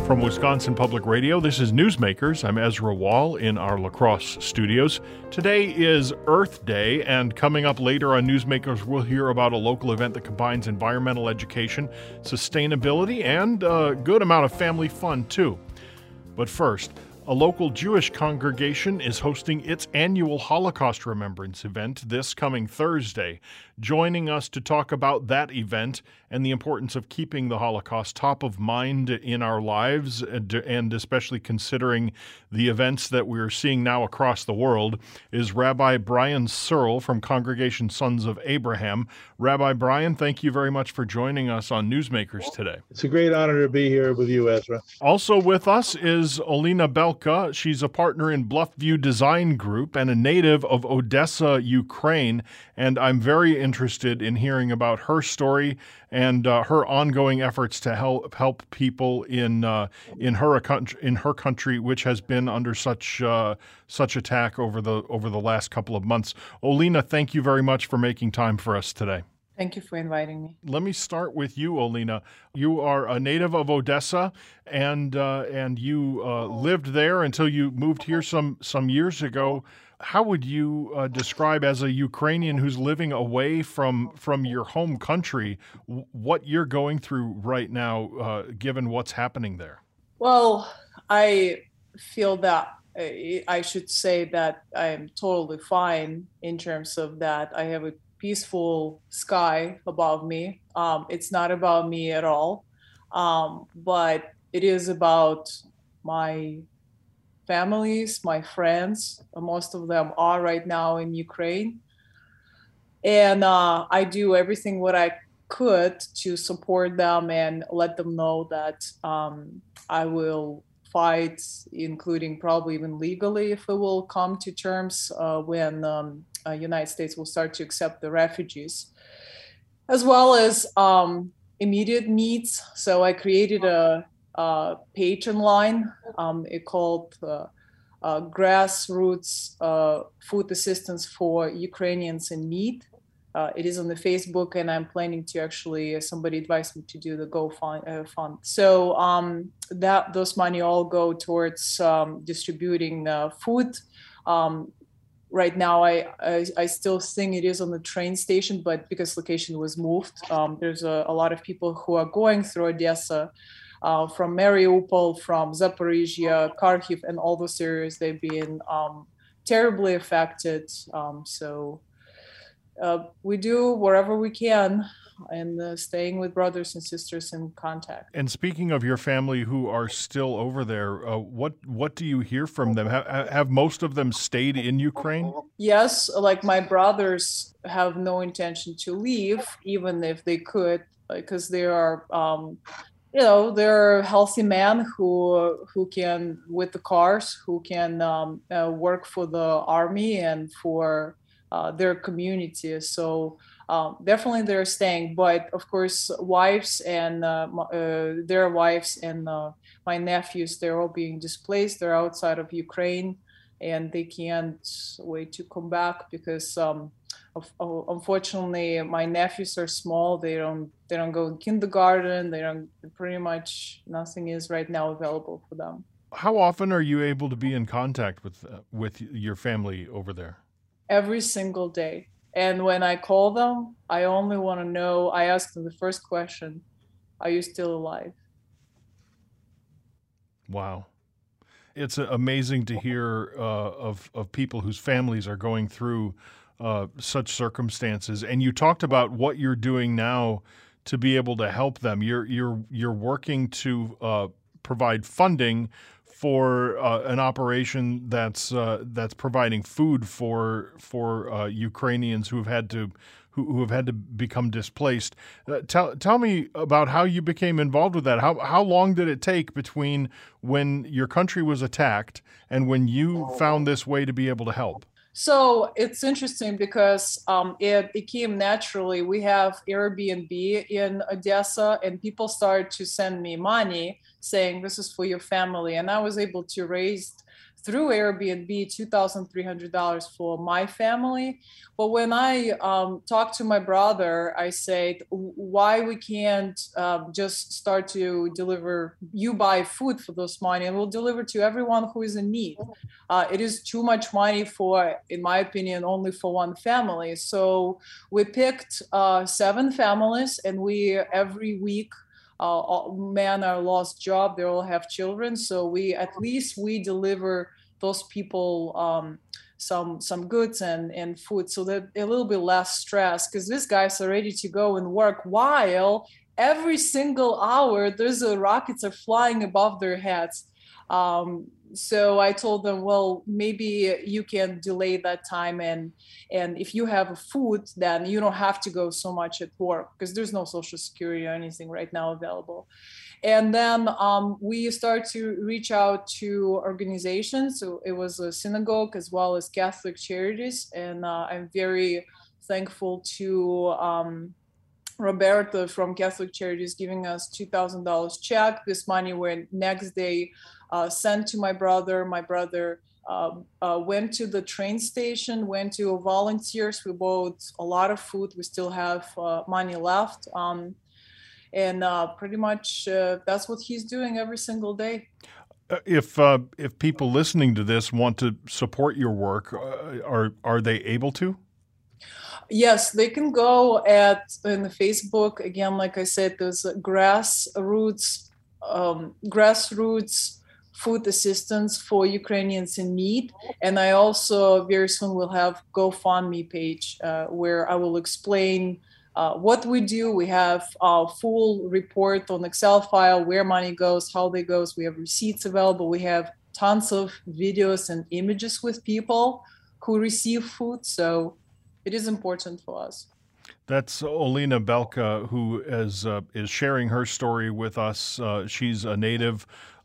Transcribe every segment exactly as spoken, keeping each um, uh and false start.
From Wisconsin Public Radio, this is Newsmakers. I'm Ezra Wall in our La Crosse studios. Today is Earth Day, and coming up later on Newsmakers, we'll hear about a local event that combines environmental education, sustainability, and a good amount of family fun, too. But first, a local Jewish congregation is hosting its annual Holocaust Remembrance event this coming Thursday. Joining us to talk about that event and the importance of keeping the Holocaust top of mind in our lives, and especially considering the events that we're seeing now across the world, is Rabbi Brian Searle from Congregation Sons of Abraham. Rabbi Brian, thank you very much for joining us on Newsmakers today. It's a great honor to be here with you, Ezra. Also with us is Olena Belka. She's a partner in Bluffview Design Group and a native of Odessa, Ukraine, and I'm very interested in hearing about her story and uh, her ongoing efforts to help help people in uh, in her in her country, which has been under such uh, such attack over the over the last couple of months. Olena, thank you very much for making time for us today. Thank you for inviting me. Let me start with you, Olena. You are a native of Odessa, and uh, and you uh, lived there until you moved here some some years ago. How would you uh, describe, as a Ukrainian who's living away from from your home country, w- what you're going through right now, uh, given what's happening there? Well, I feel that uh, I should say that I'm totally fine in terms of that. I have a peaceful sky above me. Um, it's not about me at all, um, but it is about my families, my friends. Most of them are right now in Ukraine. And uh, I do everything what I could to support them and let them know that um, I will fight, including probably even legally, if we will come to terms uh, when um, uh, United States will start to accept the refugees, as well as um, immediate needs. So I created a Uh, page online. Um, it called uh, uh, Grassroots uh, Food Assistance for Ukrainians in Need. Uh, it is on the Facebook, and I'm planning to actually, uh, somebody advised me to do the GoFund. Uh, fund. So um, that those money all go towards um, distributing uh, food. Um, right now, I, I I still think it is on the train station, but because location was moved, um, there's a, a lot of people who are going through Odessa, Uh, from Mariupol, from Zaporizhia, Kharkiv, and all those areas. They've been um, terribly affected. Um, so uh, we do wherever we can, and uh, staying with brothers and sisters in contact. And speaking of your family who are still over there, uh, what what do you hear from them? Have, have most of them stayed in Ukraine? Yes, like my brothers have no intention to leave, even if they could, because they are um, you know, they're healthy men who who can, with the cars, who can um, uh, work for the army and for uh, their community. So um, definitely they're staying. But of course, wives and uh, uh, their wives and uh, my nephews, they're all being displaced. They're outside of Ukraine, and they can't wait to come back because um, unfortunately, my nephews are small. They don't they don't go in kindergarten. They don't pretty much nothing is right now available for them. How often are you able to be in contact with uh, with your family over there? Every single day. And when I call them, I only want to know. I ask them the first question: are you still alive? Wow. It's amazing to hear uh, of of people whose families are going through Uh, such circumstances. And you talked about what you're doing now to be able to help them. You're you're you're working to uh, provide funding for uh, an operation that's uh, that's providing food for for uh, Ukrainians who've had to who, who have had to become displaced. Uh, tell tell me about how you became involved with that. How how long did it take between when your country was attacked and when you found this way to be able to help? So it's interesting because um, it, it came naturally. We have Airbnb in Odessa, and people started to send me money saying, this is for your family. And I was able to raise through Airbnb two thousand three hundred dollars for my family. But when I um, talked to my brother, I said, why we can't uh, just start to deliver, you buy food for this money and we'll deliver to everyone who is in need. Uh, it is too much money for, in my opinion, only for one family. So we picked uh, seven families, and we every week, uh, men are lost job, they all have children. So we, at least we deliver those people um, some some goods and, and food, so that a little bit less stress, because these guys are ready to go and work while every single hour there's a rockets are flying above their heads. Um, so I told them, well, maybe you can delay that time, and and if you have food, then you don't have to go so much at work, because there's no social security or anything right now available. And then um, we start to reach out to organizations. So it was a synagogue as well as Catholic charities. And uh, I'm very thankful to um, Roberta from Catholic Charities giving us two thousand dollars check. This money went next day uh, sent to my brother. My brother uh, uh, went to the train station, went to volunteers. We bought a lot of food. We still have uh, money left. Um, And uh, pretty much uh, that's what he's doing every single day. Uh, If uh, if people listening to this want to support your work, uh, are are they able to? Yes, they can go at in the Facebook again. Like I said, there's a grassroots um, grassroots food assistance for Ukrainians in need, and I also very soon will have GoFundMe page uh, where I will explain Uh, what we do. We have a full report on Excel file, where money goes, how they goes. We have receipts available. We have tons of videos and images with people who receive food. So it is important for us. That's Olena Belka, who is uh, is sharing her story with us. Uh, she's a native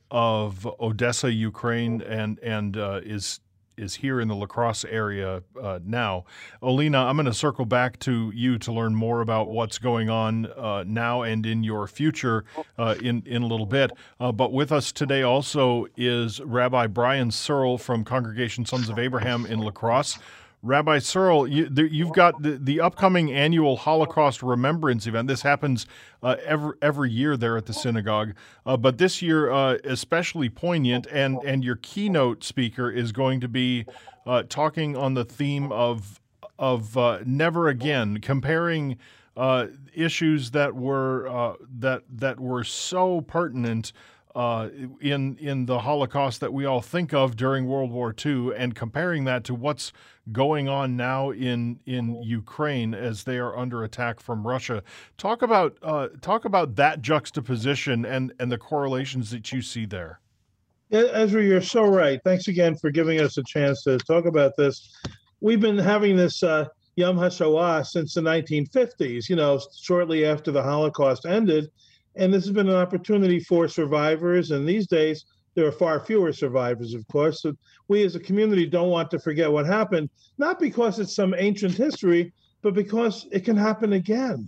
of Odessa, Ukraine, and and uh, is is here in the La Crosse area uh, now. Olena, I'm going to circle back to you to learn more about what's going on uh, now and in your future uh, in, in a little bit. Uh, but with us today also is Rabbi Brian Searle from Congregation Sons of Abraham in La Crosse. Rabbi Searle, you, there, you've got the, the upcoming annual Holocaust Remembrance event. This happens uh, every every year there at the synagogue, uh, but this year uh, especially poignant. And and your keynote speaker is going to be uh, talking on the theme of of uh, never again, comparing uh, issues that were uh, that that were so pertinent Uh, in in the Holocaust that we all think of during World War Two, and comparing that to what's going on now in in Ukraine as they are under attack from Russia. Talk about uh, talk about that juxtaposition and and the correlations that you see there. Yeah, Ezra, you're so right. Thanks again for giving us a chance to talk about this. We've been having this uh, Yom HaShoah since the nineteen fifties, you know, shortly after the Holocaust ended. And this has been an opportunity for survivors. And these days, there are far fewer survivors, of course. So we as a community don't want to forget what happened, not because it's some ancient history, but because it can happen again.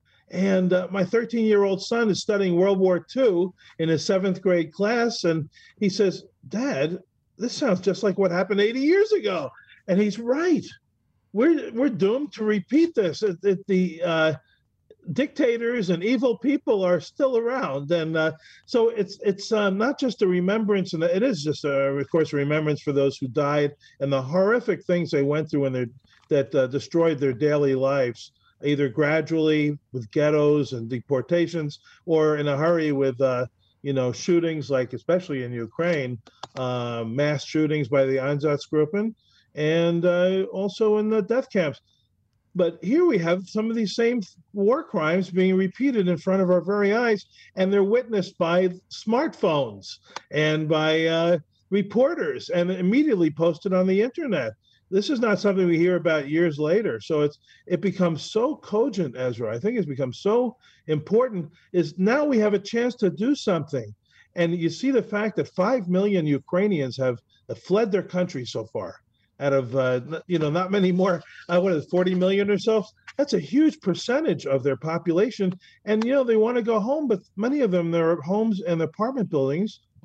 And uh, my thirteen-year-old son is studying World War Two in his seventh grade class. And he says, Dad, this sounds just like what happened eighty years ago. And he's right. We're, we're doomed to repeat this. It, it, the uh, dictators and evil people are still around, and uh, so it's it's uh, not just a remembrance, and it is just, a, of course, a remembrance for those who died and the horrific things they went through and they that uh, destroyed their daily lives, either gradually with ghettos and deportations, or in a hurry with uh, you know shootings, like especially in Ukraine, uh, mass shootings by the Einsatzgruppen, and uh, also in the death camps. But here we have some of these same war crimes being repeated in front of our very eyes, and they're witnessed by smartphones and by uh, reporters and immediately posted on the internet. This is not something we hear about years later. So it's it becomes so cogent, Ezra. I think it's become so important, is now we have a chance to do something. And you see the fact that five million Ukrainians have fled their country so far, out of, uh, you know, not many more, uh, what is it, forty million or so? That's a huge percentage of their population. And, you know, they want to go home, but many of them, their homes and apartment buildings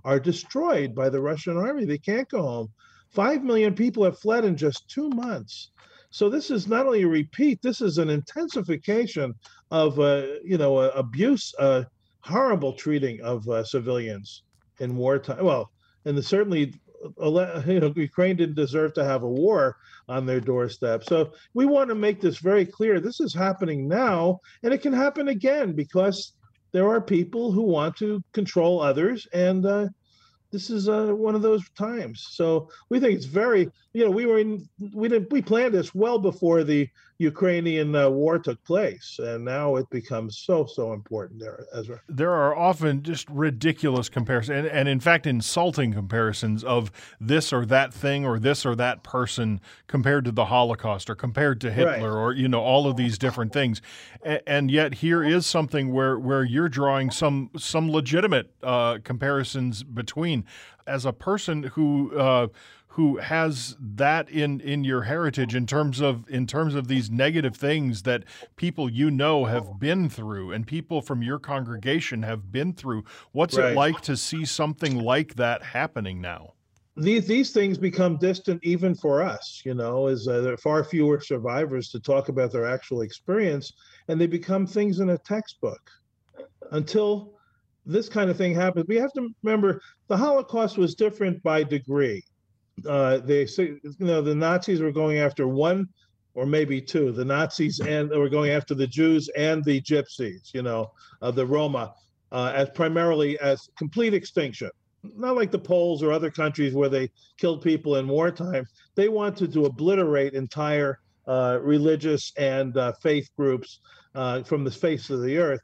are destroyed by the Russian army. They can't go home. Five million people have fled in just two months. So this is not only a repeat, this is an intensification of, uh, you know, uh, abuse, uh, horrible treating of uh, civilians in wartime. Well, and the, certainly, uh, you know, Ukraine didn't deserve to have a war on their doorstep. So we want to make this very clear. This is happening now, and it can happen again because there are people who want to control others, and uh, this is uh, one of those times. So we think it's very, you know, we were in, we didn't, we planned this well before the Ukrainian uh, war took place, and now it becomes so, so important there, Ezra. There are often just ridiculous comparisons, and, and in fact, insulting comparisons of this or that thing or this or that person compared to the Holocaust or compared to Hitler, right, or, you know, all of these different things. And, and yet here is something where, where you're drawing some, some legitimate uh, comparisons between. As a person who uh, who has that in, in your heritage in terms of in terms of these negative things that people you know have been through and people from your congregation have been through, what's right. it like to see something like that happening now? These these things become distant even for us, you know, as uh, there are far fewer survivors to talk about their actual experience, and they become things in a textbook. Until this kind of thing happens, we have to remember the Holocaust was different by degree. Uh, they say, you know, the Nazis were going after one or maybe two, the Nazis, and they were going after the Jews and the Gypsies, you know, uh, the Roma, uh, as primarily as complete extinction. Not like the Poles or other countries where they killed people in wartime. They wanted to obliterate entire uh, religious and uh, faith groups uh, from the face of the earth.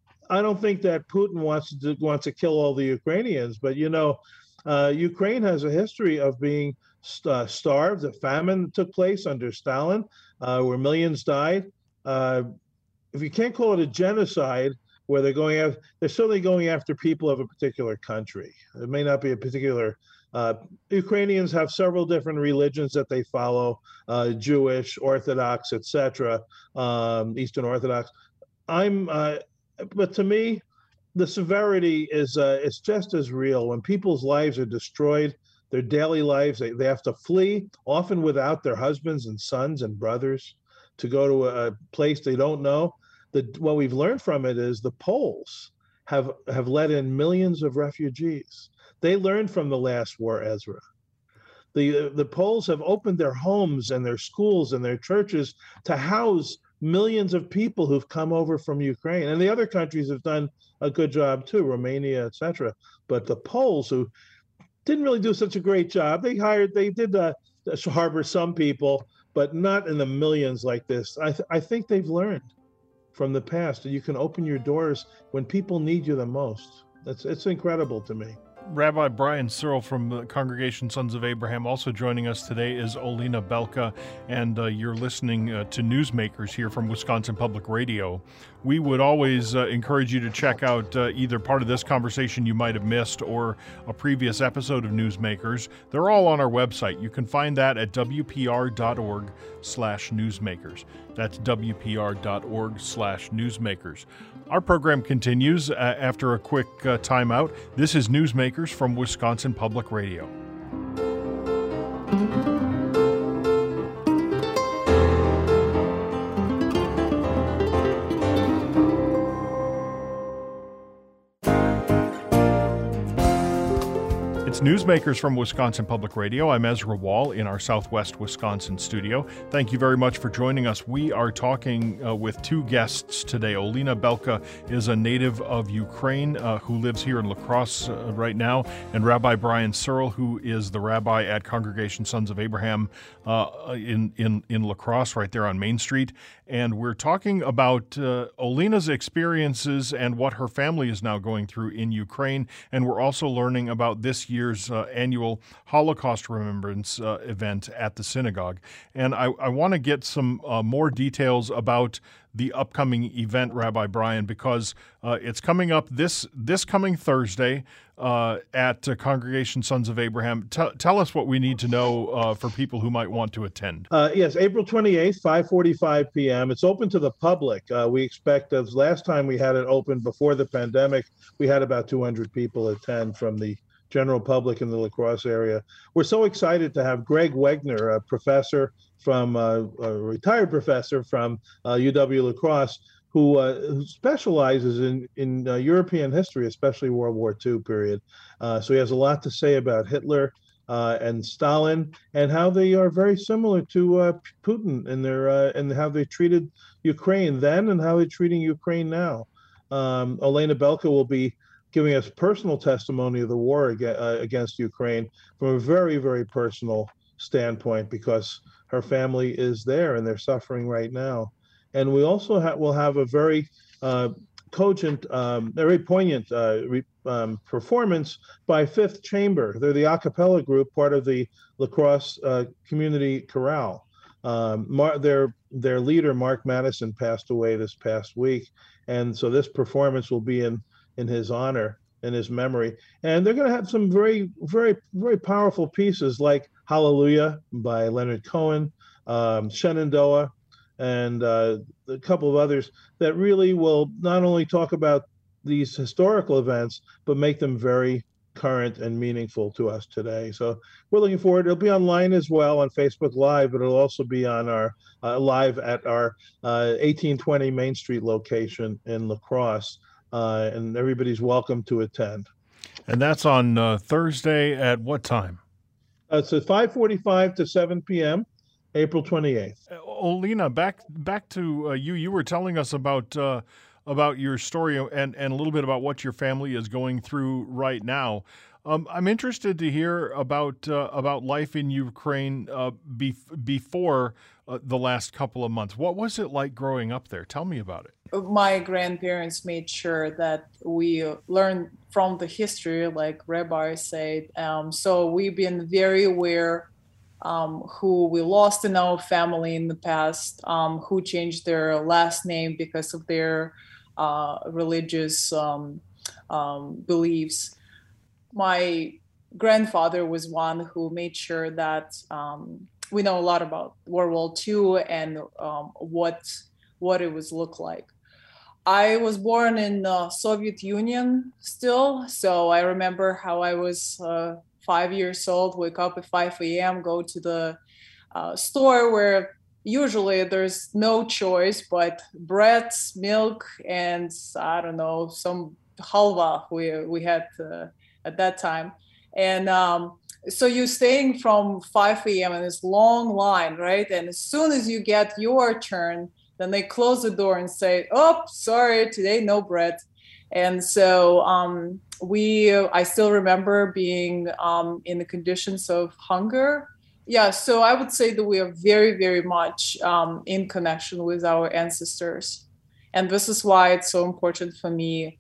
I don't think that Putin wants to wants to kill all the Ukrainians, but you know, uh, Ukraine has a history of being uh, starved. A famine took place under Stalin, uh, where millions died. Uh, if you can't call it a genocide, where they're going after, they're certainly going after people of a particular country. It may not be a particular. Uh, Ukrainians have several different religions that they follow: uh, Jewish, Orthodox, et cetera, um, Eastern Orthodox. I'm. Uh, But to me, the severity is uh, it's just as real. When people's lives are destroyed, their daily lives, they, they have to flee, often without their husbands and sons and brothers, to go to a place they don't know. The, what we've learned from it is the Poles have, have let in millions of refugees. They learned from the last war, Ezra. The, the Poles have opened their homes and their schools and their churches to house millions of people who've come over from Ukraine. And the other countries have done a good job too, Romania, et cetera. But the Poles, who didn't really do such a great job, they hired, they did uh, harbor some people, but not in the millions like this. I, th- I think they've learned from the past that you can open your doors when people need you the most. It's, it's incredible to me. Rabbi Brian Searle from the Congregation Sons of Abraham. Also joining us today is Olena Belka, and uh, you're listening uh, to Newsmakers here from Wisconsin Public Radio. We would always uh, encourage you to check out uh, either part of this conversation you might have missed or a previous episode of Newsmakers. They're all on our website. You can find that at w p r dot org slash newsmakers. That's w p r dot org slash newsmakers. Our program continues uh, after a quick uh, timeout. This is Newsmakers from Wisconsin Public Radio. It's Newsmakers from Wisconsin Public Radio. I'm Ezra Wall in our Southwest Wisconsin studio. Thank you very much for joining us. We are talking uh, with two guests today. Olena Belka is a native of Ukraine uh, who lives here in La Crosse uh, right now, and Rabbi Brian Searle, who is the rabbi at Congregation Sons of Abraham uh, in, in, in La Crosse right there on Main Street. And we're talking about uh, Olena's experiences and what her family is now going through in Ukraine. And we're also learning about this year's uh, annual Holocaust Remembrance uh, event at the synagogue. And I, I want to get some uh, more details about the upcoming event, Rabbi Brian, because uh, it's coming up this this coming Thursday uh, at uh, Congregation Sons of Abraham. T- tell us what we need to know uh, for people who might want to attend. Uh, yes, April twenty-eighth, five forty-five p.m. It's open to the public. Uh, we expect, as last time we had it open before the pandemic, we had about two hundred people attend from the general public in the La Crosse area. We're so excited to have Greg Wegner, a professor from uh, a retired professor from uh, U W La Crosse, who, uh, who specializes in in uh, European history, especially World War Two period. Uh, so he has a lot to say about Hitler uh, and Stalin, and how they are very similar to uh, Putin in their uh, and how they treated Ukraine then and how they're treating Ukraine now. Um, Elena Belka will be giving us personal testimony of the war ag- uh, against Ukraine from a very, very personal standpoint, because her family is there and they're suffering right now. And we also ha- will have a very uh, cogent, um, very poignant uh, re- um, performance by Fifth Chamber. They're the a cappella group, part of the La Crosse uh, Community Chorale. Um, Mar- their their leader, Mark Madison, passed away this past week, and so this performance will be in in his honor, in his memory. And they're going to have some very, very, very powerful pieces like Hallelujah by Leonard Cohen, um, Shenandoah, and uh, a couple of others that really will not only talk about these historical events, but make them very current and meaningful to us today. So we're looking forward. It'll be online as well on Facebook Live, but it'll also be on our uh, live at our uh, eighteen twenty Main Street location in La Crosse. Uh, and everybody's welcome to attend. And that's on uh, Thursday at what time? Uh, it's at five forty-five to seven p.m., April twenty-eighth. Uh, Olena, back back to uh, you. You were telling us about uh, about your story and, and a little bit about what your family is going through right now. Um, I'm interested to hear about uh, about life in Ukraine uh, be- before uh, the last couple of months. What was it like growing up there? Tell me about it. My grandparents made sure that we learned from the history, like Rabbi said. Um, so we've been very aware um, who we lost in our family in the past, um, who changed their last name because of their uh, religious um, um, beliefs. My grandfather was one who made sure that um, we know a lot about World War Two and um, what what it was look like. I was born in the Soviet Union still, so I remember how I was uh, five years old, wake up at five a.m., go to the uh, store where usually there's no choice but bread, milk, and I don't know, some halva we, we had uh, at that time. And um, so you're staying from five a.m. in this long line, right? And as soon as you get your turn, then they close the door and say, "Oh, sorry, today no bread." And so um, we, I still remember being um, in the conditions of hunger. Yeah, so I would say that we are very, very much um, in connection with our ancestors. And this is why it's so important for me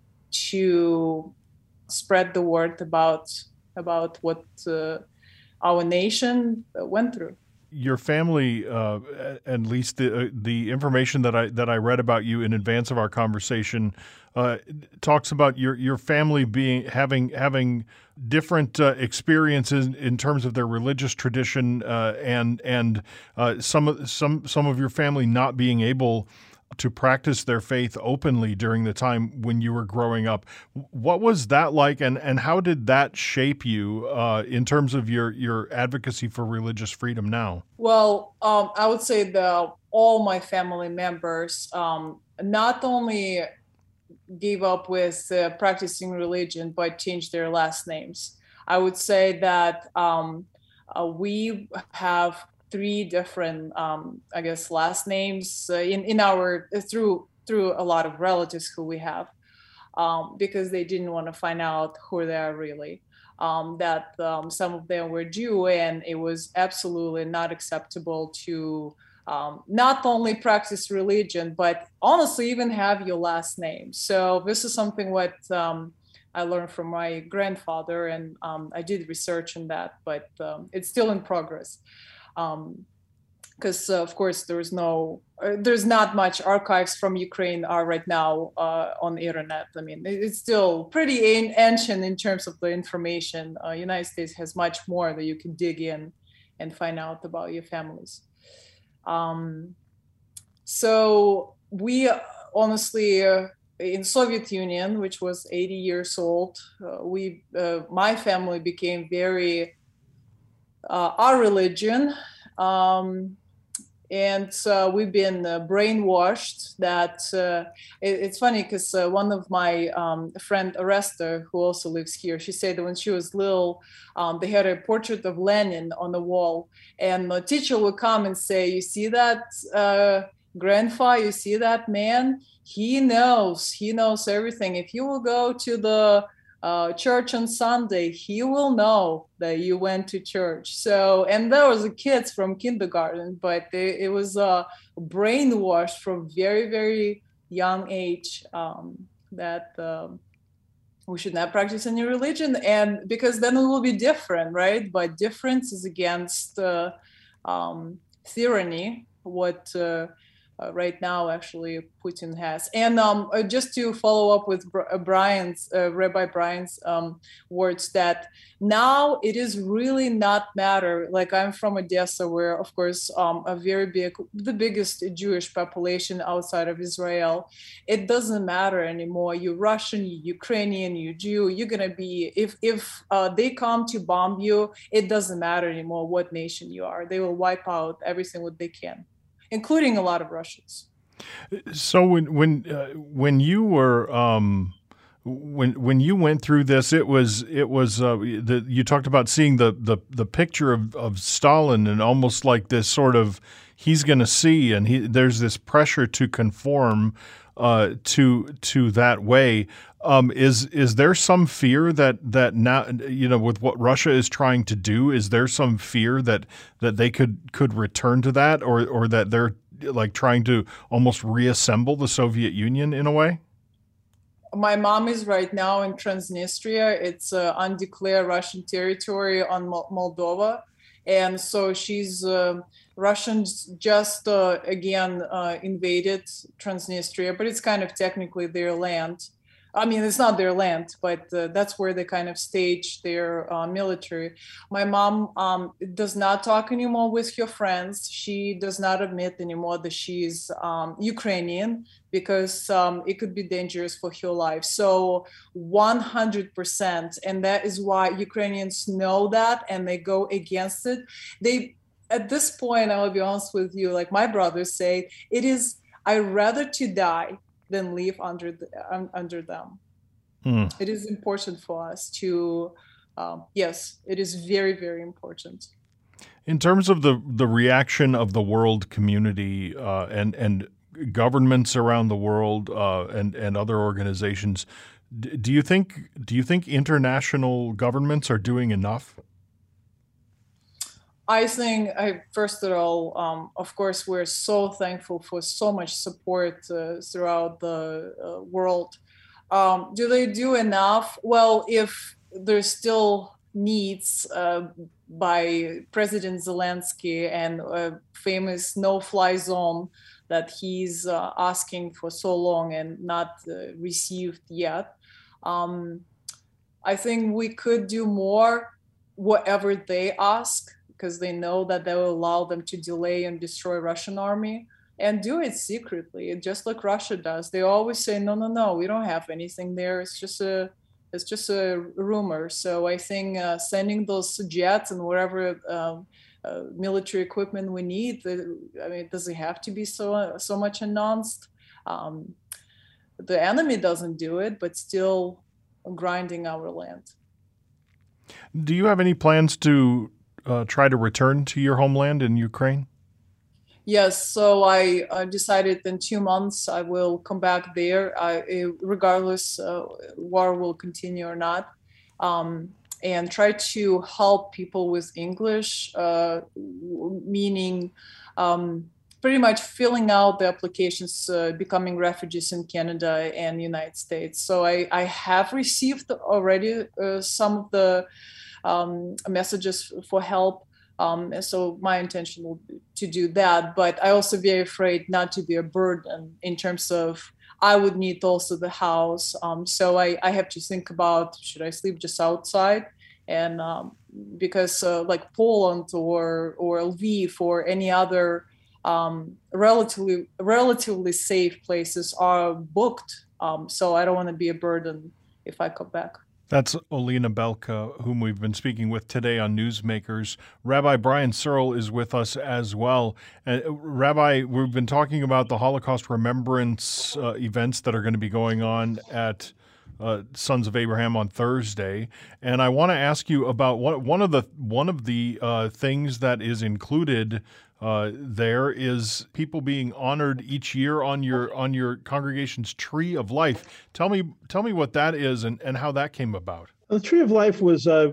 to spread the word about, about what uh, our nation went through. Your family, uh, at least the uh, the information that I that I read about you in advance of our conversation, uh, talks about your your family being having having different uh, experiences in terms of their religious tradition, uh, and and uh, some of some some of your family not being able to practice their faith openly during the time when you were growing up. What was that like, and, and how did that shape you uh, in terms of your, your advocacy for religious freedom now? Well, um, I would say that all my family members um, not only gave up with uh, practicing religion, but changed their last names. I would say that um, uh, we have three different, um, I guess, last names uh, in in our through through a lot of relatives who we have, um, because they didn't want to find out who they are really. Um, that um, some of them were Jew, and it was absolutely not acceptable to um, not only practice religion, but honestly even have your last name. So this is something what um, I learned from my grandfather, and um, I did research on that, but um, it's still in progress. Because um, uh, of course there's no, uh, there's not much archives from Ukraine are right now uh, on the internet. I mean, it's still pretty ancient in terms of the information. Uh, United States has much more that you can dig in and find out about your families. Um, so we honestly uh, in Soviet Union, which was eighty years old, uh, we, uh, my family became very, uh, our religion. Um, and uh, we've been uh, brainwashed that uh, it, it's funny because uh, one of my um, friend Aresta, who also lives here, she said that when she was little, um, they had a portrait of Lenin on the wall, and the teacher would come and say, you see that uh, grandpa, you see that man, he knows he knows everything. If you will go to the Uh, church on Sunday, he will know that you went to church. So, and there was the kids from kindergarten, but they, it was uh, brainwashed from very, very young age um, that um, we should not practice any religion, and because then it will be different, right? But difference is against uh, um, tyranny. What uh, Uh, right now, actually, Putin has. And um, uh, just to follow up with Br- Brian's, uh, Rabbi Brian's um, words, that now it is really not matter. Like, I'm from Odessa, where, of course, um, a very big, the biggest Jewish population outside of Israel. It doesn't matter anymore. You're Russian, you're Ukrainian, you're Jew. You're gonna be, if if uh, they come to bomb you, it doesn't matter anymore what nation you are. They will wipe out everything what they can, including a lot of Russians. So when when uh, when you were um, when when you went through this, it was it was uh, the, you talked about seeing the the, the picture of, of Stalin, and almost like this sort of he's going to see, and he, there's this pressure to conform uh, to to that way. Um, is is there some fear that that now, you know, with what Russia is trying to do, is there some fear that that they could could return to that, or or that they're like trying to almost reassemble the Soviet Union in a way? My mom is right now in Transnistria. It's uh, undeclared Russian territory on Mo- Moldova, and so she's uh, Russians just uh, again uh, invaded Transnistria, but it's kind of technically their land. I mean, it's not their land, but uh, that's where they kind of stage their uh, military. My mom um, does not talk anymore with her friends. She does not admit anymore that she's um, Ukrainian, because um, it could be dangerous for her life. So one hundred percent. And that is why Ukrainians know that, and they go against it. They, at this point, I will be honest with you, like my brothers say, it is, I'd rather to die than live under the, um, under them. Hmm. It is important for us to, um, yes, it is very, very important. In terms of the, the reaction of the world community uh, and and governments around the world uh, and and other organizations, d- do you think do you think international governments are doing enough? I think, I, first of all, um, of course, we're so thankful for so much support uh, throughout the uh, world. Um, do they do enough? Well, if there's still needs uh, by President Zelensky and a famous no-fly zone that he's uh, asking for so long and not uh, received yet, um, I think we could do more, whatever they ask, because they know that they will allow them to delay and destroy Russian army, and do it secretly, just like Russia does. They always say, no, no, no, we don't have anything there. It's just a, it's just a rumor. So I think uh, sending those jets and whatever um, uh, military equipment we need, I mean, does it have to be so so much announced? Um, the enemy doesn't do it, but still grinding our land. Do you have any plans to Uh, try to return to your homeland in Ukraine? Yes, so I uh, decided in two months I will come back there, I, regardless uh, war will continue or not, um, and try to help people with English, uh, meaning um, pretty much filling out the applications, uh, becoming refugees in Canada and United States. So I, I have received already uh, some of the Um, messages for help. Um, and so my intention will be to do that, but I also very afraid not to be a burden in terms of I would need also the house. Um, so I, I have to think about, should I sleep just outside? And um, because uh, like Poland or, or Lviv or any other um, relatively relatively safe places are booked Um, so I don't want to be a burden if I come back. That's Olena Belka, whom we've been speaking with today on Newsmakers. Rabbi Brian Searle is with us as well. Uh, Rabbi, we've been talking about the Holocaust remembrance uh, events that are going to be going on at uh, Sons of Abraham on Thursday, and I want to ask you about what, one of the one of the uh, things that is included uh, there is people being honored each year on your on your congregation's Tree of Life. Tell me, tell me what that is and, and how that came about. The Tree of Life was a,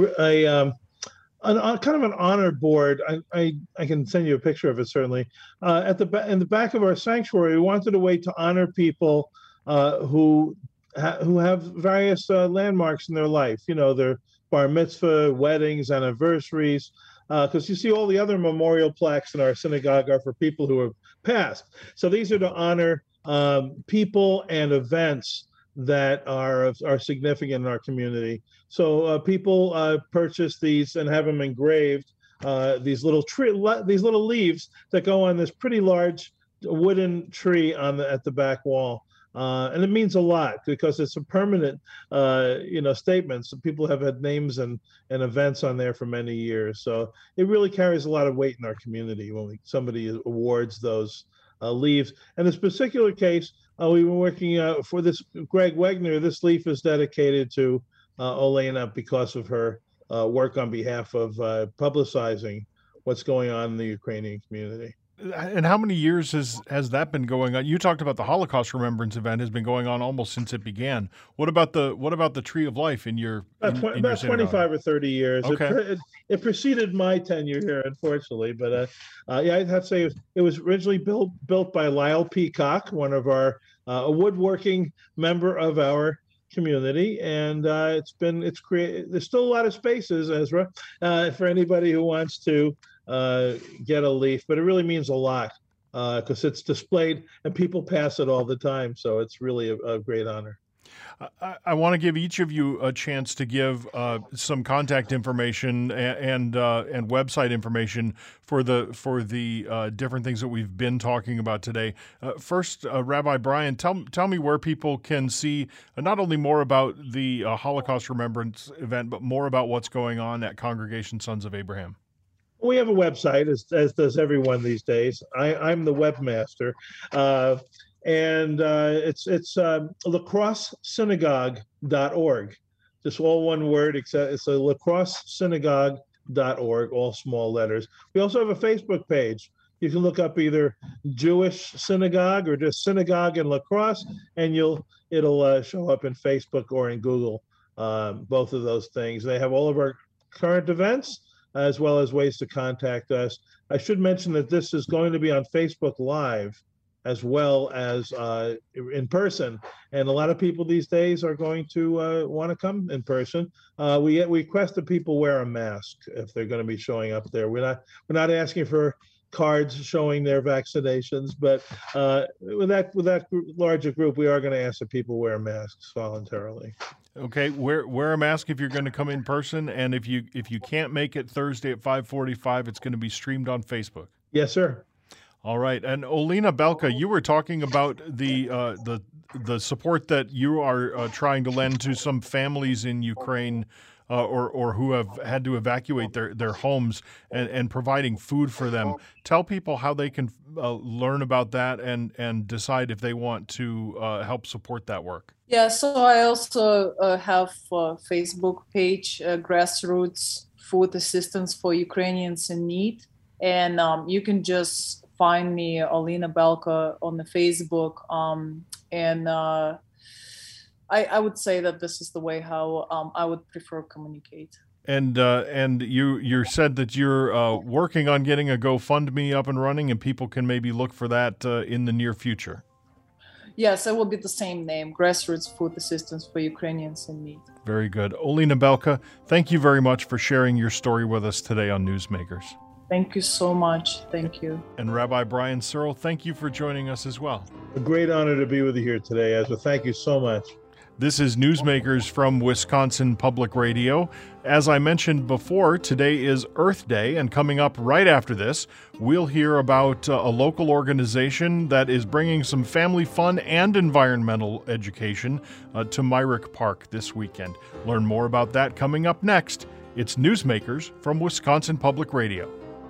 a um, an, a kind of an honor board. I, I, I can send you a picture of it certainly. Uh, at the in the back of our sanctuary, we wanted a way to honor people uh, who ha- who have various uh, landmarks in their life. You know, their bar mitzvah, weddings, anniversaries. Because uh, you see all the other memorial plaques in our synagogue are for people who have passed. So these are to honor um, people and events that are are significant in our community. So uh, people uh, purchase these and have them engraved. Uh, these little tree, these little leaves that go on this pretty large wooden tree on the at the back wall. Uh, and it means a lot because it's a permanent, uh, you know, statement. So people have had names and, and events on there for many years. So it really carries a lot of weight in our community when we, somebody awards those uh, leaves. In this particular case, uh, we've been working uh, for this Greg Wegner. This leaf is dedicated to uh, Olena because of her uh, work on behalf of uh, publicizing what's going on in the Ukrainian community. And how many years has, has that been going on? You talked about the Holocaust Remembrance event has been going on almost since it began. What about the what about the Tree of Life in your in, about, in about your twenty-five or thirty years? Okay. It, it, it preceded my tenure here, unfortunately. But uh, uh, yeah, I'd have to say it was, it was originally built built by Lyle Peacock, one of our uh, a woodworking member of our community, and uh, it's been it's created. There's still a lot of spaces, Ezra, uh, for anybody who wants to uh, get a leaf, but it really means a lot because uh, it's displayed and people pass it all the time. So it's really a, a great honor. I, I want to give each of you a chance to give uh, some contact information and and, uh, and website information for the for the uh, different things that we've been talking about today. Uh, first, uh, Rabbi Brian, tell tell me where people can see uh, not only more about the uh, Holocaust Remembrance event, but more about what's going on at Congregation Sons of Abraham. We have a website, as, as does everyone these days. I, I'm the webmaster. Uh, and uh, it's it's uh, lacrosse synagogue dot org. Just all one word, except it's a lacrosse synagogue dot org, all small letters. We also have a Facebook page. You can look up either Jewish Synagogue or just Synagogue in La Crosse, and you'll it'll uh, show up in Facebook or in Google, um, both of those things. They have all of our current events, as well as ways to contact us. I should mention that this is going to be on Facebook Live as well as uh, in person. And a lot of people these days are going to uh, want to come in person. Uh, we, we request that people wear a mask if they're going to be showing up there. We're not, we're not asking for cards showing their vaccinations, but uh, with that with that group, larger group, we are going to ask that people wear masks voluntarily. Okay, wear wear a mask if you're going to come in person, and if you if you can't make it Thursday at five forty-five, it's going to be streamed on Facebook. Yes, sir. All right, and Olena Belka, you were talking about the uh, the the support that you are uh, trying to lend to some families in Ukraine. Uh, or, or who have had to evacuate their, their homes and, and providing food for them. Tell people how they can uh, learn about that and, and decide if they want to uh, help support that work. Yeah, so I also uh, have a Facebook page, uh, Grassroots Food Assistance for Ukrainians in Need. And um, you can just find me, Olena Belka, on the Facebook. Um, and uh, I, I would say that this is the way how um, I would prefer communicate. And uh, and you you said that you're uh, working on getting a GoFundMe up and running, and people can maybe look for that uh, in the near future. Yes, it will be the same name, Grassroots Food Assistance for Ukrainians in Need. Very good. Olena Belka, thank you very much for sharing your story with us today on Newsmakers. Thank you so much. Thank you. And Rabbi Brian Searle, thank you for joining us as well. A great honor to be with you here today, Ezra. Thank you so much. This is Newsmakers from Wisconsin Public Radio. As I mentioned before, today is Earth Day, and coming up right after this, we'll hear about uh, a local organization that is bringing some family fun and environmental education uh, to Myrick Park this weekend. Learn more about that coming up next. It's Newsmakers from Wisconsin Public Radio.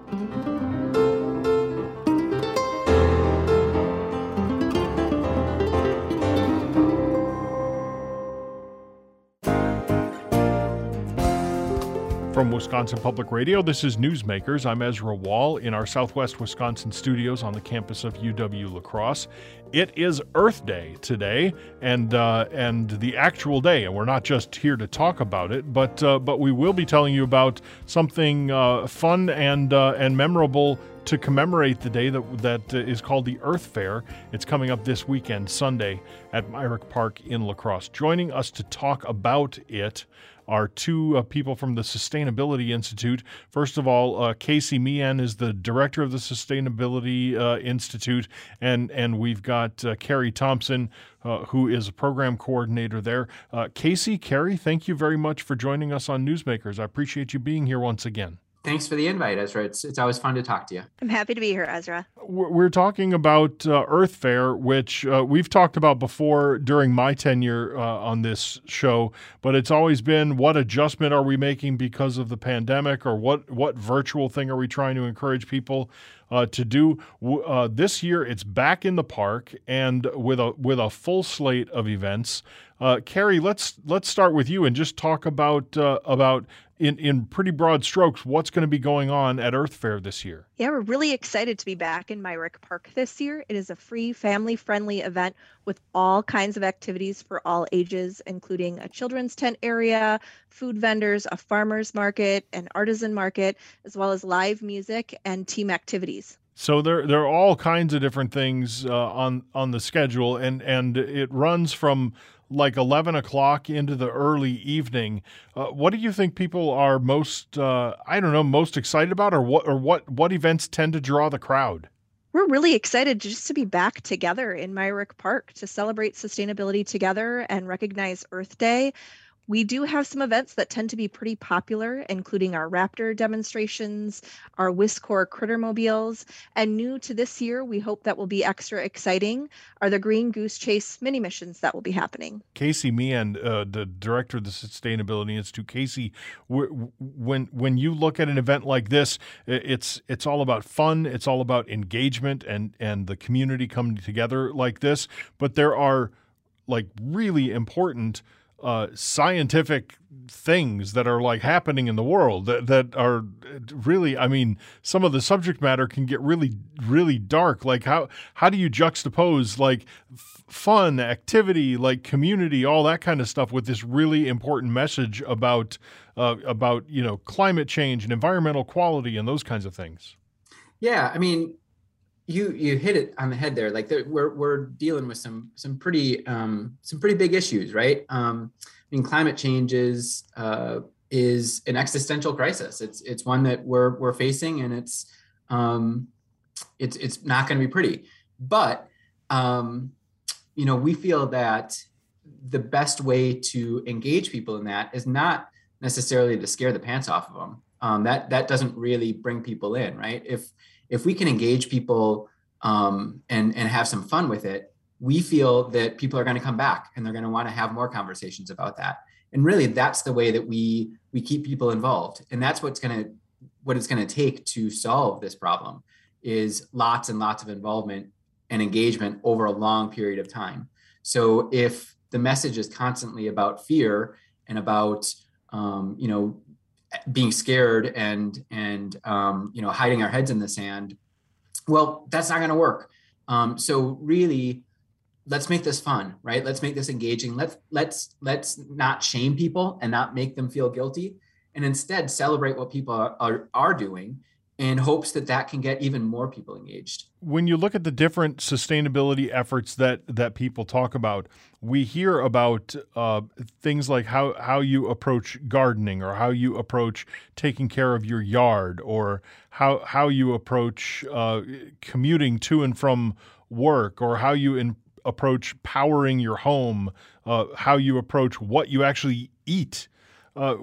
From Wisconsin Public Radio, this is Newsmakers. I'm Ezra Wall in our Southwest Wisconsin studios on the campus of U W La Crosse. It is Earth Day today, and uh, and the actual day, and we're not just here to talk about it, but uh, but we will be telling you about something uh, fun and uh, and memorable to commemorate the day that that is called the Earth Fair. It's coming up this weekend, Sunday, at Myrick Park in La Crosse. Joining us to talk about it are two uh, people from the Sustainability Institute. First of all, uh, Casey Meehan is the director of the Sustainability uh, Institute, and and we've got uh, Carrie Thompson, uh, who is a program coordinator there. Uh, Casey, Carrie, thank you very much for joining us on Newsmakers. I appreciate you being here once again. Thanks for the invite, Ezra. It's it's always fun to talk to you. I'm happy to be here, Ezra. We're talking about uh, Earth Fair, which uh, we've talked about before during my tenure uh, on this show, but it's always been, what adjustment are we making because of the pandemic, or what, what virtual thing are we trying to encourage people uh, to do? Uh, this year, it's back in the park and with a with a full slate of events. Uh, Carrie, let's let's start with you and just talk about uh, about. In, in pretty broad strokes, what's going to be going on at Earth Fair this year? Yeah, we're really excited to be back in Myrick Park this year. It is a free, family-friendly event with all kinds of activities for all ages, including a children's tent area, food vendors, a farmer's market, an artisan market, as well as live music and team activities. So there, there are all kinds of different things uh, on on the schedule, and, and it runs from like eleven o'clock into the early evening. Uh, what do you think people are most, uh, I don't know, most excited about, or what, or what, what events tend to draw the crowd? We're really excited just to be back together in Myrick Park to celebrate sustainability together and recognize Earth Day. We do have some events that tend to be pretty popular, including our Raptor demonstrations, our Wiscor Crittermobiles, and new to this year, we hope that will be extra exciting, are the Green Goose Chase mini missions that will be happening. Casey Meehan, uh, the director of the Sustainability Institute. Casey, when when you look at an event like this, it's it's all about fun, it's all about engagement, and and the community coming together like this. But there are like really important Uh, scientific things that are like happening in the world that, that are really, I mean, some of the subject matter can get really, really dark. Like how, how do you juxtapose like f- fun, activity, like community, all that kind of stuff with this really important message about, uh, about, you know, climate change and environmental quality and those kinds of things? Yeah. I mean, You you hit it on the head there. Like there, we're we're dealing with some some pretty um, some pretty big issues, right? Um, I mean, climate change is uh, is an existential crisis. It's it's one that we're we're facing, and it's um, it's it's not going to be pretty. But um, you know, we feel that the best way to engage people in that is not necessarily to scare the pants off of them. Um, that that doesn't really bring people in, right? If If we can engage people um, and, and have some fun with it, we feel that people are going to come back and they're going to want to have more conversations about that. And really, that's the way that we we keep people involved. And that's what's going to what it's going to take to solve this problem is lots and lots of involvement and engagement over a long period of time. So if the message is constantly about fear and about um, you know, being scared and, and um, you know, hiding our heads in the sand, well, that's not going to work. Um, so really, let's make this fun, right? Let's make this engaging. Let's, let's, let's not shame people and not make them feel guilty, and instead celebrate what people are, are, are doing in hopes that that can get even more people engaged. When you look at the different sustainability efforts that, that people talk about, we hear about uh, things like how, how you approach gardening, or how you approach taking care of your yard, or how, how you approach uh, commuting to and from work, or how you in, approach powering your home uh, how you approach what you actually eat. Uh,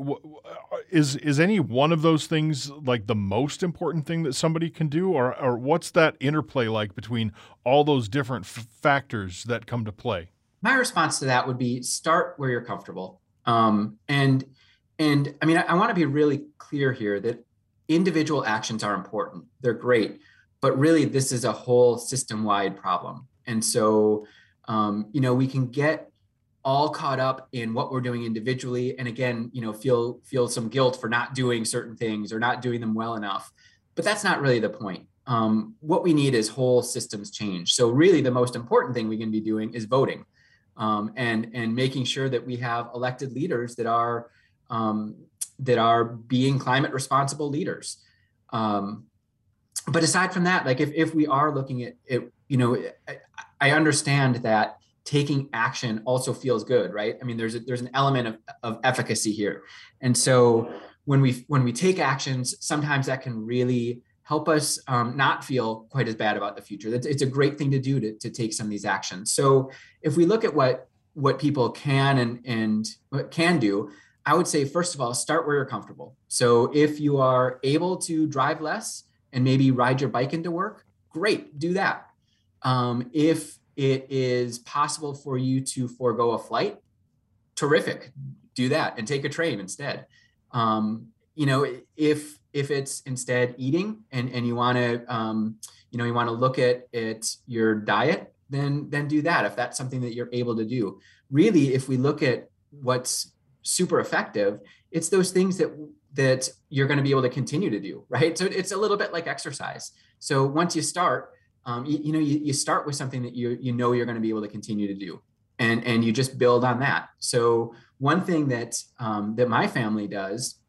is is any one of those things like the most important thing that somebody can do, or or what's that interplay like between all those different f- factors that come to play? My response to that would be start where you're comfortable. Um, and and I mean, I, I want to be really clear here that individual actions are important. They're great, but really this is a whole system-wide problem. And so, um, you know, we can get all caught up in what we're doing individually, and again, you know, feel feel some guilt for not doing certain things or not doing them well enough. But that's not really the point. Um, what we need is whole systems change. So really, the most important thing we can be doing is voting, um, and and making sure that we have elected leaders that are um, that are being climate responsible leaders. Um, but aside from that, like if if we are looking at it, you know, I, I understand that taking action also feels good, right? I mean, there's a, there's an element of, of efficacy here. And so when we when we take actions, sometimes that can really help us um, not feel quite as bad about the future. It's, it's a great thing to do to, to take some of these actions. So if we look at what what people can and, and what can do, I would say, first of all, start where you're comfortable. So if you are able to drive less and maybe ride your bike into work, great, do that. Um, if it is possible for you to forego a flight, terrific, do that and take a train instead. Um, you know, if if it's instead eating and, and you want to, um, you know, you want to look at, at your diet, then then do that if that's something that you're able to do. Really, if we look at what's super effective, it's those things that that you're going to be able to continue to do, right? So it's a little bit like exercise. So once you start, Um, you, you know, you, you start with something that you you know you're going to be able to continue to do, and and you just build on that. So one thing that um, that my family does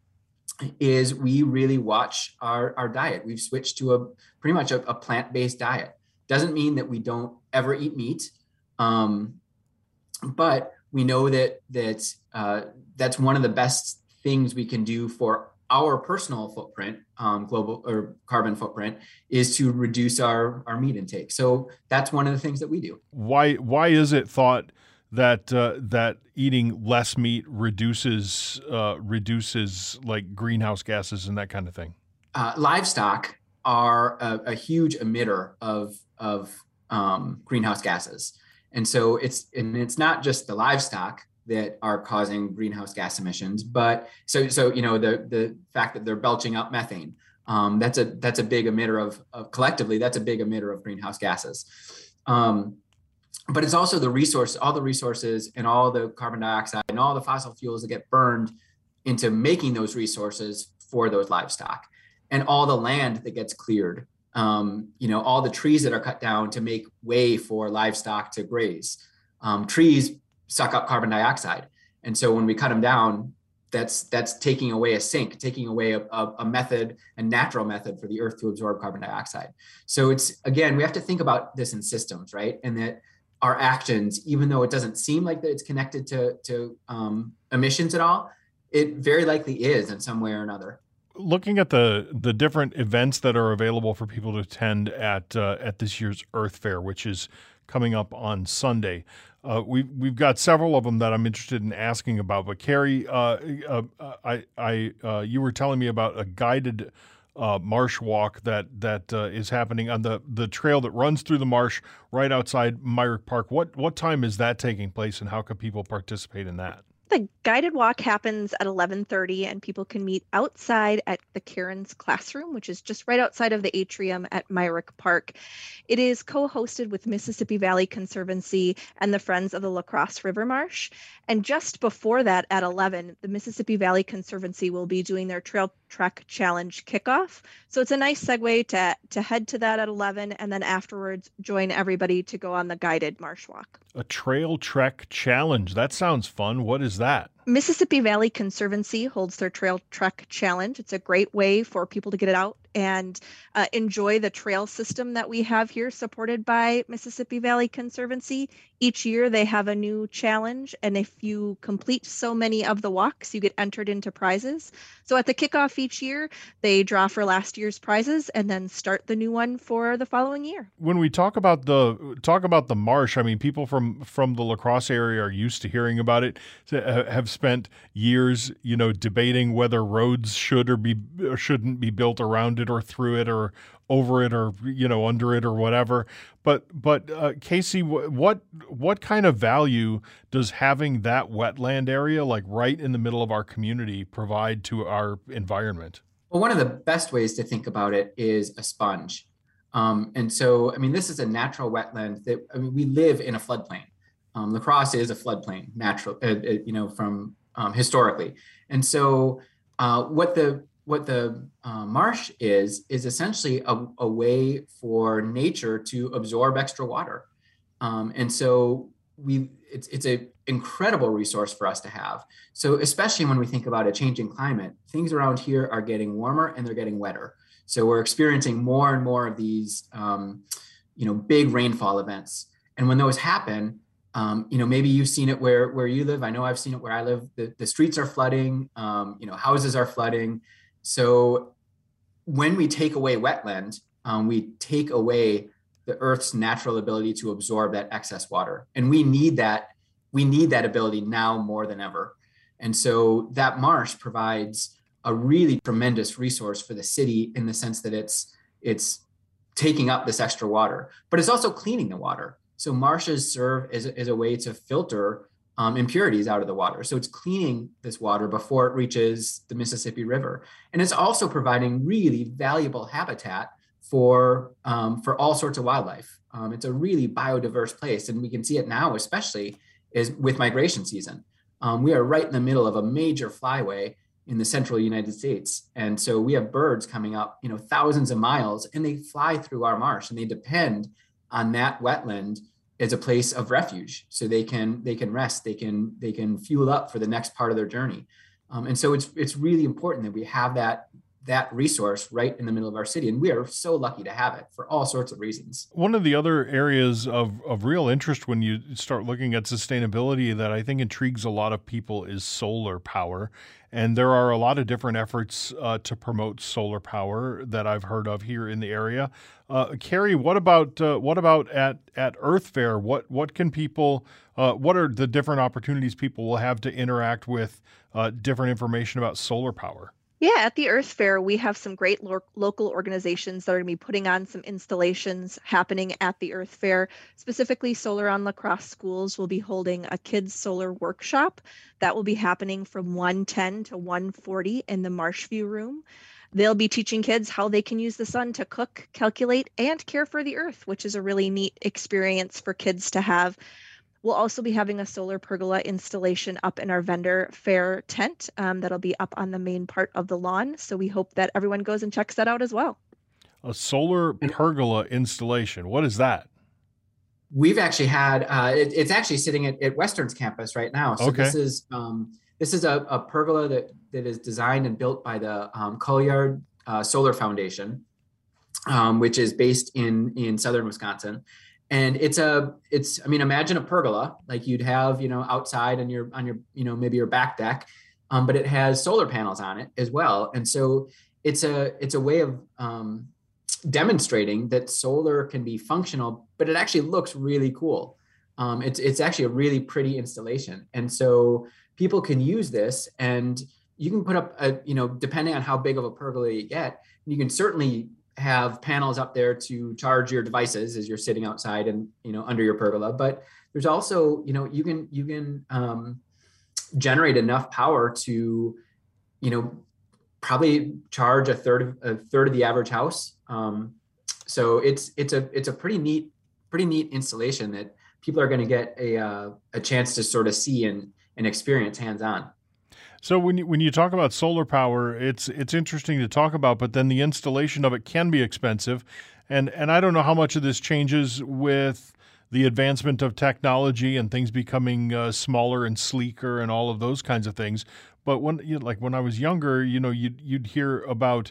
is we really watch our our diet. We've switched to a pretty much a, a plant-based diet. Doesn't mean that we don't ever eat meat, um, but we know that that uh, that's one of the best things we can do for our personal footprint, um, global or carbon footprint, is to reduce our, our meat intake. So that's one of the things that we do. Why why is it thought that uh, that eating less meat reduces uh, reduces like greenhouse gases and that kind of thing? Uh, livestock are a, a huge emitter of of um, greenhouse gases, and so it's and it's not just the livestock that are causing greenhouse gas emissions, but so so you know the the fact that they're belching out methane, um, that's a that's a big emitter of, of collectively that's a big emitter of greenhouse gases. Um, but it's also the resource, all the resources and all the carbon dioxide and all the fossil fuels that get burned into making those resources for those livestock, and all the land that gets cleared. Um, you know, all the trees that are cut down to make way for livestock to graze. Um, trees suck up carbon dioxide. And so when we cut them down, that's that's taking away a sink, taking away a, a, a method, a natural method for the earth to absorb carbon dioxide. So it's, again, we have to think about this in systems, right? And that our actions, even though it doesn't seem like that it's connected to, to um, emissions at all, it very likely is in some way or another. Looking at the the different events that are available for people to attend at uh, at this year's Earth Fair, which is coming up on Sunday, Uh, we've we've got several of them that I'm interested in asking about. But Carrie, uh, uh, I I uh, you were telling me about a guided uh, marsh walk that that uh, is happening on the, the trail that runs through the marsh right outside Myrick Park. What what time is that taking place, and how can people participate in that? The guided walk happens at eleven thirty, and people can meet outside at the Karen's Classroom, which is just right outside of the atrium at Myrick Park. It is co-hosted with Mississippi Valley Conservancy and the Friends of the La Crosse River Marsh. And just before that, at eleven, the Mississippi Valley Conservancy will be doing their Trail Trek Challenge kickoff. So it's a nice segue to, to head to that at eleven, and then afterwards join everybody to go on the guided marsh walk. A Trail Trek Challenge. That sounds fun. What is that? Mississippi Valley Conservancy holds their Trail Trek Challenge. It's a great way for people to get it out and uh, enjoy the trail system that we have here supported by Mississippi Valley Conservancy. Each year they have a new challenge, and if you complete so many of the walks, you get entered into prizes. So at the kickoff each year, they draw for last year's prizes and then start the new one for the following year. When we talk about the talk about the marsh, I mean, people from from the La Crosse area are used to hearing about it, have spent years, you know, debating whether roads should or be or shouldn't be built around it or through it or over it or, you know, under it or whatever. But but uh, Casey, what what kind of value does having that wetland area, like right in the middle of our community, provide to our environment? Well, one of the best ways to think about it is a sponge. Um, and so, I mean, this is a natural wetland that, I mean, we live in a floodplain. Um, La Crosse is a floodplain, natural, uh, uh, you know, from um, historically. And so uh, what the what the uh, marsh is, is essentially a, a way for nature to absorb extra water. Um, and so we it's it's an incredible resource for us to have. So especially when we think about a changing climate, things around here are getting warmer and they're getting wetter. So we're experiencing more and more of these, um, you know, big rainfall events. And when those happen, um, you know, maybe you've seen it where where you live. I know I've seen it where I live. The, the streets are flooding. Um, you know, houses are flooding. So when we take away wetland, um, we take away the Earth's natural ability to absorb that excess water, and we need that. We need that ability now more than ever. And so that marsh provides a really tremendous resource for the city in the sense that it's it's taking up this extra water, but it's also cleaning the water. So marshes serve as, as a way to filter um, impurities out of the water. So it's cleaning this water before it reaches the Mississippi River. And it's also providing really valuable habitat for um, for all sorts of wildlife. Um, it's a really biodiverse place, and we can see it now, especially is with migration season. Um, we are right in the middle of a major flyway in the central United States. And so we have birds coming up, you know, thousands of miles, and they fly through our marsh, and they depend on that wetland as a place of refuge. So they can they can rest, they can they can fuel up for the next part of their journey. Um, and so it's it's really important that we have that that resource right in the middle of our city. And we are so lucky to have it for all sorts of reasons. One of the other areas of, of real interest when you start looking at sustainability that I think intrigues a lot of people is solar power. And there are a lot of different efforts uh, to promote solar power that I've heard of here in the area. Uh, Carrie, what about uh, what about at, at Earth Fair? What what can people, uh, what are the different opportunities people will have to interact with uh, different information about solar power? Yeah, at the Earth Fair, we have some great lo- local organizations that are going to be putting on some installations happening at the Earth Fair. Specifically, Solar on La Crosse Schools will be holding a kids' solar workshop that will be happening from one ten to one forty in the Marshview room. They'll be teaching kids how they can use the sun to cook, calculate, and care for the earth, which is a really neat experience for kids to have. We'll also be having a solar pergola installation up in our vendor fair tent um, that'll be up on the main part of the lawn. So we hope that everyone goes and checks that out as well. A solar pergola installation. What is that? We've actually had, uh, it, it's actually sitting at, at Western's campus right now. So okay. this is um, this is a, a pergola that, that is designed and built by the um, Colliard uh, Solar Foundation, um, which is based in, in southern Wisconsin. And it's a, it's, I mean, imagine a pergola like you'd have, you know, outside on your, on your, you know, maybe your back deck, um, but it has solar panels on it as well. And so it's a, it's a way of um, demonstrating that solar can be functional, but it actually looks really cool. Um, it's, it's actually a really pretty installation. And so people can use this, and you can put up a, you know, depending on how big of a pergola you get, you can certainly have panels up there to charge your devices as you're sitting outside and, you know, under your pergola. But there's also, you know, you can, you can um, generate enough power to, you know, probably charge a third of a third of the average house. Um, so it's, it's a, it's a pretty neat, pretty neat installation that people are going to get a, uh, a chance to sort of see and, and experience hands-on. So when you, when you talk about solar power, it's it's interesting to talk about, but then the installation of it can be expensive. And and I don't know how much of this changes with the advancement of technology and things becoming uh, smaller and sleeker and all of those kinds of things. But when you know, like when I was younger, you know, you'd you'd hear about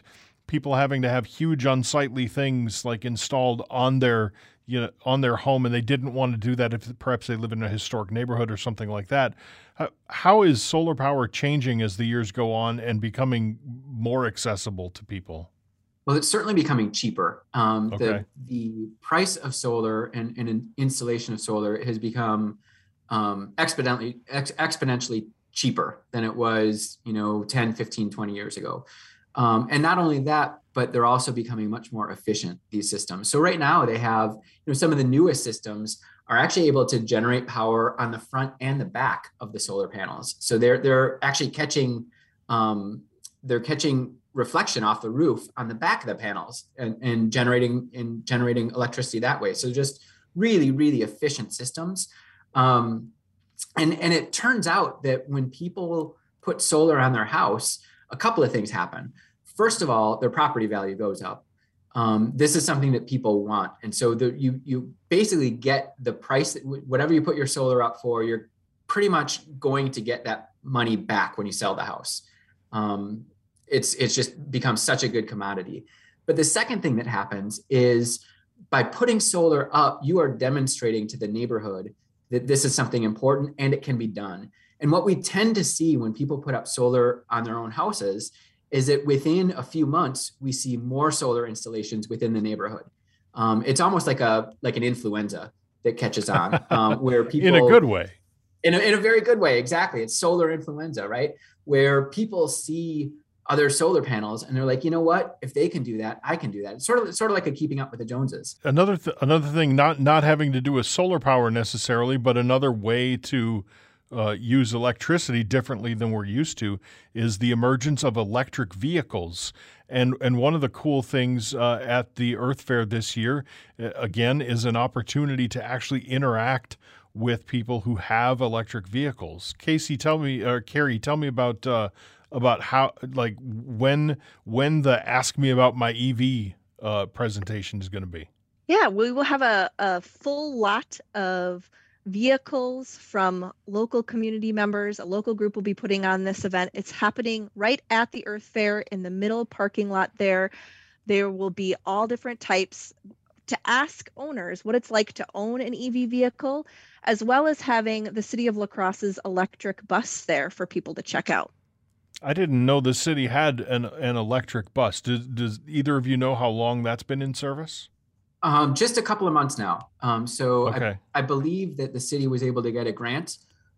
people having to have huge unsightly things like installed on their you know on their home, and they didn't want to do that if perhaps they live in a historic neighborhood or something like that. How, how is solar power changing as the years go on and becoming more accessible to people? Well, it's certainly becoming cheaper. Um, Okay. the, the price of solar and, and an installation of solar has become um, exponentially ex- exponentially cheaper than it was, you know, ten, fifteen, twenty years ago. Um, and not only that, but they're also becoming much more efficient, these systems. So right now they have, you know, some of the newest systems are actually able to generate power on the front and the back of the solar panels. So they're they're actually catching um, they're catching reflection off the roof on the back of the panels and, and generating and generating electricity that way. So just really, really efficient systems. Um, and, and it turns out that when people put solar on their house, a couple of things happen. First of all, their property value goes up. Um, this is something that people want. And so the, you, you basically get the price, that whatever you put your solar up for, you're pretty much going to get that money back when you sell the house. Um, it's, it's just become such a good commodity. But the second thing that happens is by putting solar up, you are demonstrating to the neighborhood that this is something important and it can be done. And what we tend to see when people put up solar on their own houses is that within a few months, we see more solar installations within the neighborhood. Um, it's almost like a like an influenza that catches on, um, where people— In a good way. In a, in a very good way, exactly. It's solar influenza, right? Where people see other solar panels and they're like, you know what? If they can do that, I can do that. It's sort of it's sort of like a keeping up with the Joneses. Another th- another thing, not not having to do with solar power necessarily, but another way to uh, use electricity differently than we're used to is the emergence of electric vehicles. And and one of the cool things uh, at the Earth Fair this year, uh, again, is an opportunity to actually interact with people who have electric vehicles. Casey, tell me, or Carrie, tell me about uh, about how, like, when when the Ask Me About My E V uh, presentation is going to be. Yeah, we will have a, a full lot of vehicles from local community members. A local group will be putting on this event. It's happening right at the Earth Fair in the middle parking lot there. There will be all different types to ask owners what it's like to own an E V vehicle, as well as having the City of La Crosse's electric bus there for people to check out. I didn't know the city had an an electric bus. Does, does either of you know how long that's been in service? Um, just a couple of months now. Um, so Okay. I, I believe that the city was able to get a grant,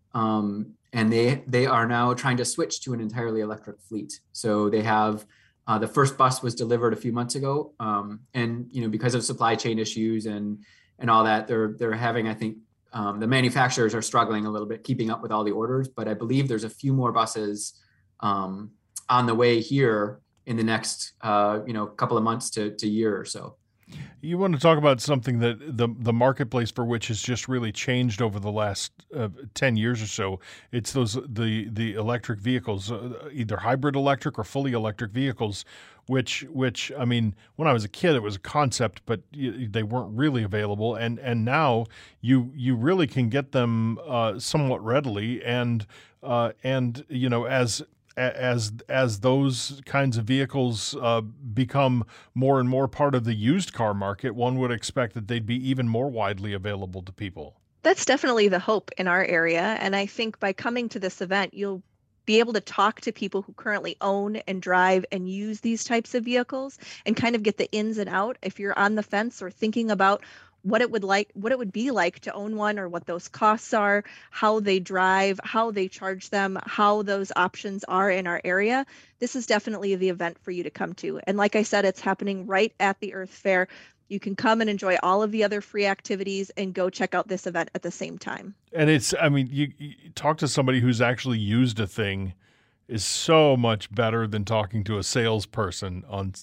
um, and they they are now trying to switch to an entirely electric fleet. So they have uh, the first bus was delivered a few months ago, um, and you know because of supply chain issues and and all that, they're they're having I think um, the manufacturers are struggling a little bit keeping up with all the orders. But I believe there's a few more buses um, on the way here in the next uh, you know couple of months to to year or so. You want to talk about something that the the marketplace for which has just really changed over the last uh, ten years or so. It's those the the electric vehicles, uh, either hybrid electric or fully electric vehicles, which which I mean, when I was a kid, it was a concept, but y- they weren't really available. And and now you you really can get them uh, somewhat readily. And uh, and you know as As as those kinds of vehicles uh, become more and more part of the used car market, one would expect that they'd be even more widely available to people. That's definitely the hope in our area. And I think by coming to this event, you'll be able to talk to people who currently own and drive and use these types of vehicles and kind of get the ins and out. If you're on the fence or thinking about what it would like, what it would be like to own one, or what those costs are, how they drive, how they charge them, how those options are in our area, this is definitely the event for you to come to. And like I said, it's happening right at the Earth Fair. You can come and enjoy all of the other free activities and go check out this event at the same time. And it's, I mean, you, you talk to somebody who's actually used a thing is so much better than talking to a salesperson on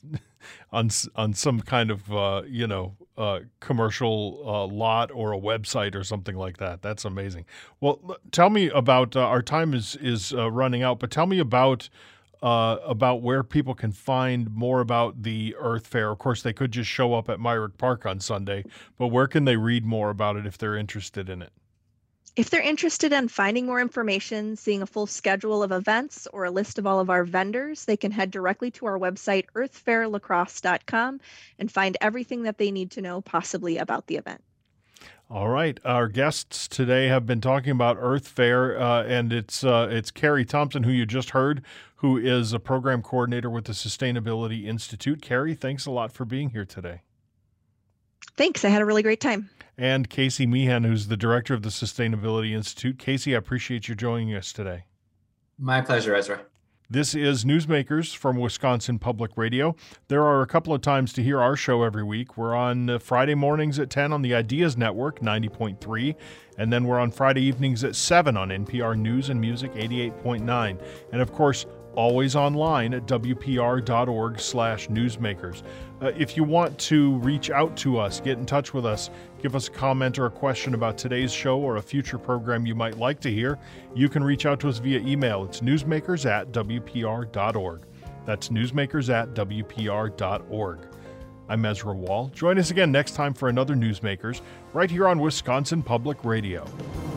on on some kind of uh, you know uh, commercial uh, lot or a website or something like that. That's amazing. Well, l- tell me about uh, our time is is uh, running out, but tell me about uh, about where people can find more about the Earth Fair. Of course, they could just show up at Myrick Park on Sunday, but where can they read more about it if they're interested in it? If they're interested in finding more information, seeing a full schedule of events, or a list of all of our vendors, they can head directly to our website, earth fair lacrosse dot com, and find everything that they need to know possibly about the event. All right. Our guests today have been talking about Earth Fair, uh, and it's uh, it's Carrie Thompson, who you just heard, who is a program coordinator with the Sustainability Institute. Carrie, thanks a lot for being here today. Thanks. I had a really great time. And Casey Meehan, who's the director of the Sustainability Institute. Casey, I appreciate you joining us today. My pleasure, Ezra. This is Newsmakers from Wisconsin Public Radio. There are a couple of times to hear our show every week. We're on uh, Friday mornings at ten on the Ideas Network, ninety point three, and then we're on Friday evenings at seven on N P R News and Music, eighty-eight point nine. And of course, always online at w p r dot org slash newsmakers. Uh, if you want to reach out to us, get in touch with us, give us a comment or a question about today's show or a future program you might like to hear, you can reach out to us via email. It's newsmakers at w p r dot org. That's newsmakers at w p r dot org. I'm Ezra Wall. Join us again next time for another Newsmakers right here on Wisconsin Public Radio.